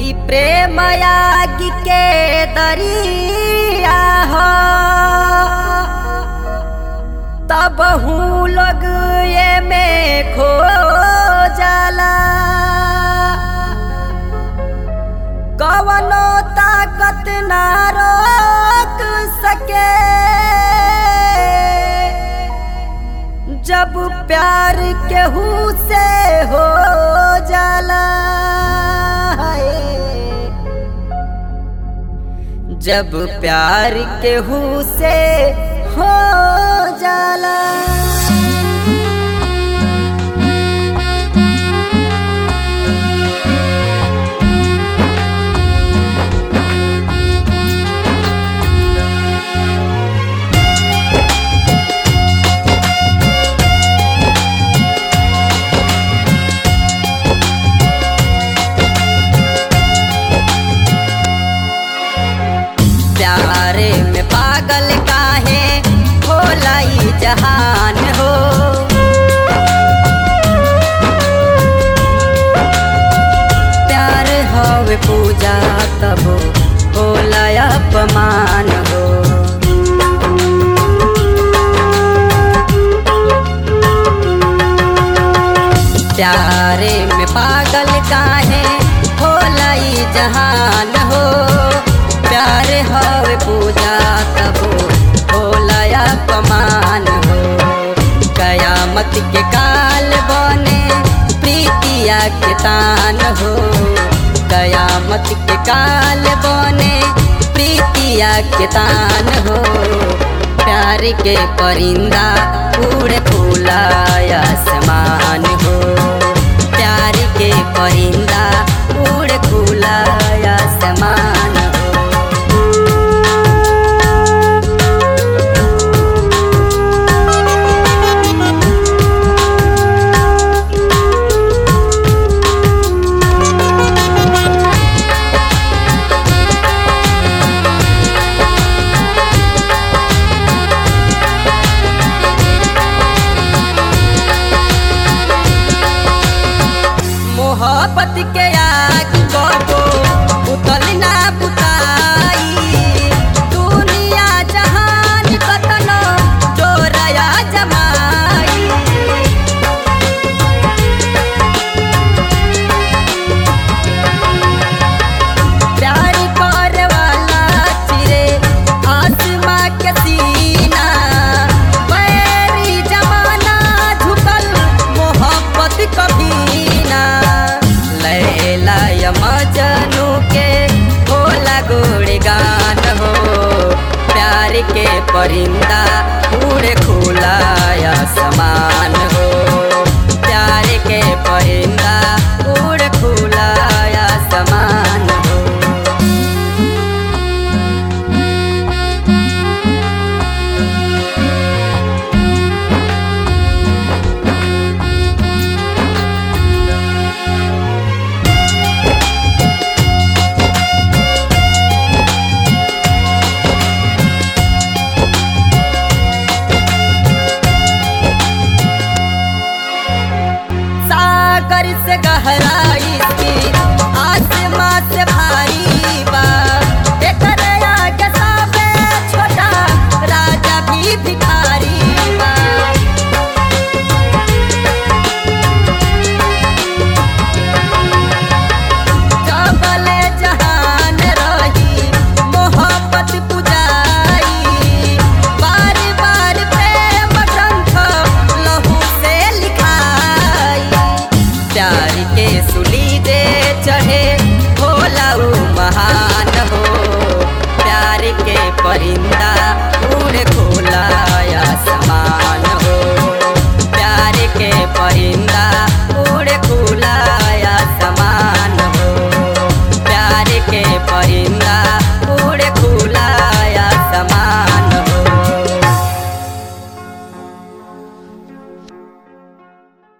प्रेम यागी के दरिया हो तब हूँ लोग ये में खो जाला। कवनो ताकत ना रोक सके जब प्यार केहू से हो जाला। जब प्यार केहू से हो जाला। प्यारे में पागल काहे खोलाई जहान हो। प्यार हवे पूजा तब होला अपमान हो। प्यारे में पागल काहे खोलाई जहान हो। प्यार हवे पूजा तब होला अपमान हो। कयामत के काल बने प्रीतिया के तान हो। कयामत के काल बने प्रीतिया के तान हो। प्यार के परिंदा उड़े खुला आसमान हो। प्यार के परिंदा उड़े खुला आसमान हो। मोहब्बत के आग को उतल ना बुताई। दुनिया जहान कतनो चोरया जमाई। प्यार करे वाला चिरे आसमां के सीना। बैरी जमाना झुकल मोहब्बत कभी ना। लैला या मजनू के होला गुणगान हो। प्यार के परिंदा उड़े खुला आसमान हो। प्यार के परिंदा उड़े खुला आसमान हो। सागर से गहराई थी आसमां से भारी बा। एकर आगे सबे छोटा राजा भी भिखारी बा। जबले जहान रही मोहब्बत पुजाई। बार बार प्रेम ग्रंथ लहू से लिखाई। प्यार के सुली दे चढ़े होला ऊ महान हो। प्यार के परिंदा